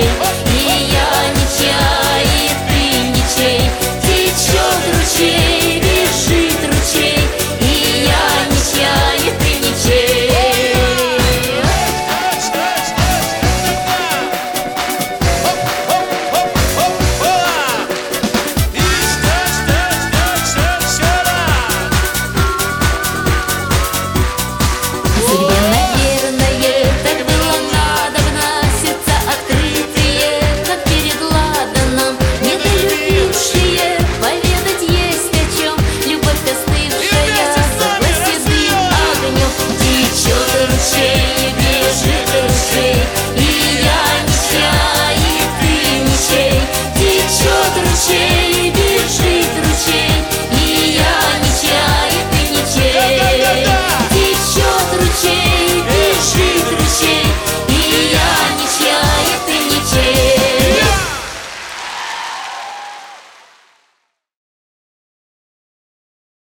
ничей, и я ничья, и ты ничей. Течет ручей, бежит ручей, и я ничья, и ты ничей. Судьбе, наверное, так было надобно, сердца открытые, как перед ладаном, недолюбившие, поведать есть о чем, любовь остывшая, согласие дым огнем. Течет ручей, бежит ручей, и я ничья, и ты ничей. Течет ручей.